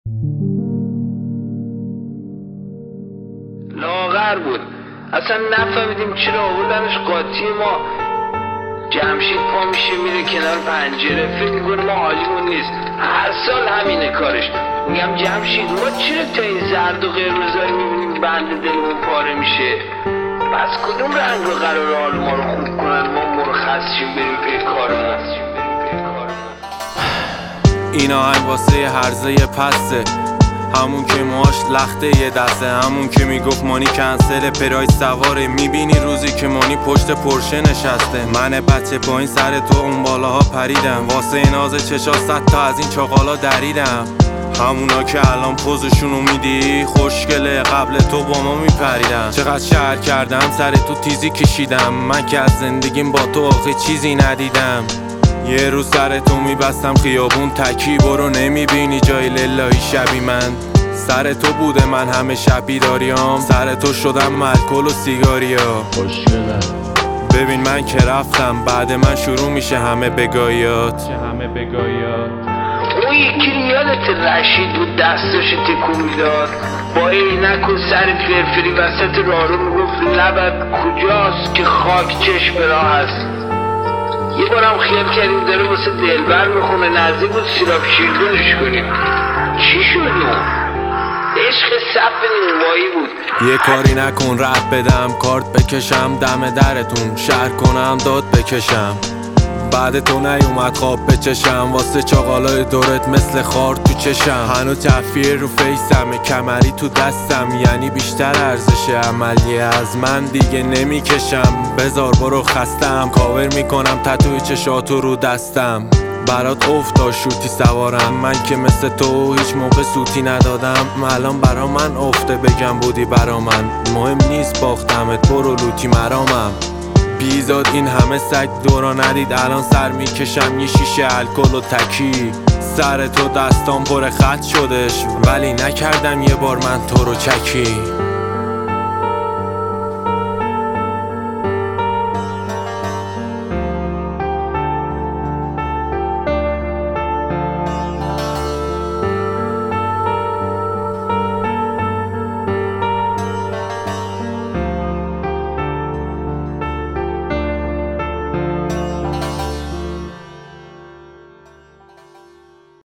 لاغر بود، اصلا نفهمیدیم چرا آوردنش قاطی ما. جمشید پا میشه میره کنار پنجره، فکر میکنه ما حالیمون نیست. هر سال همینه کارش. میگم جمشید ما چرا تا این زرد و قرمزایی میبینیم بند دلمون پاره میشه؟ پس کدوم رنگ رو قرار حال ما رو خوب کنن ما مرخص شیم بریم پی کارمون؟ این آهنگ واسه هرزه پسته، همون که ماش لخته یه دسته، همون که میگفت مانی کنسل پراید سواره. میبینی روزی که مانی پشت پرشه نشسته، من بچه با این سر تو اون بالاها پریدم، واسه ناز چشا 100 تا از این چاقالا دریدم. همونا که الان پوزشونو میدی خوشگله، قبل تو با ما میپریدم. چقدر شهر کردم سر تو تیزی کشیدم، من که از زندگیم با تو آخه چیزی ندیدم. یه روز سر تو میبستم خیابون تکی، برو نمیبینی جای للهی شبی من. سر تو بوده من همه شب بیداریام، سر تو شدم الکل و سیگاریا. ببین من که رفتم، بعد من شروع میشه همه بگایات. اون یکی یادت رشید بود دستش تکون میداد با عینک و سر فرفری وسط راهرو میگفت لبت کجاست که خاک چشم راه هست. یه بارم خیال کردیم داره واسه دلبر میخونه، نزدیک بود سیراب شیردونش کنیم. چی شد اون؟ عشق سب نونوایی بود. یه کاری نکن رد بدم، کارت بکشم دم درتون، شهر کنم داد بکشم. بعد تو نیومد خواب بچشم، واسه چاقالای دورت مثل خار تو چشم. هنو تفیه رو فیسمه، کمری تو دستم، یعنی بیشتر ارزش عملیه از من دیگه نمیکشم. بذار برو خستم، کاور میکنم تتوی چشاتو رو دستم. برات افتا شوتی سوارم، من که مثل تو هیچ موقع سوتی ندادم. الان برا من افته بگم بودی برا من، مهم نیست باختمت برو لوتی مرامم. بیزاد این همه سگ دورا ندید، الان سر میکشم یه شیشه الکل و تکی. سر تو دستام پر خط شدش، ولی نکردم یه بار من تو رو چکی.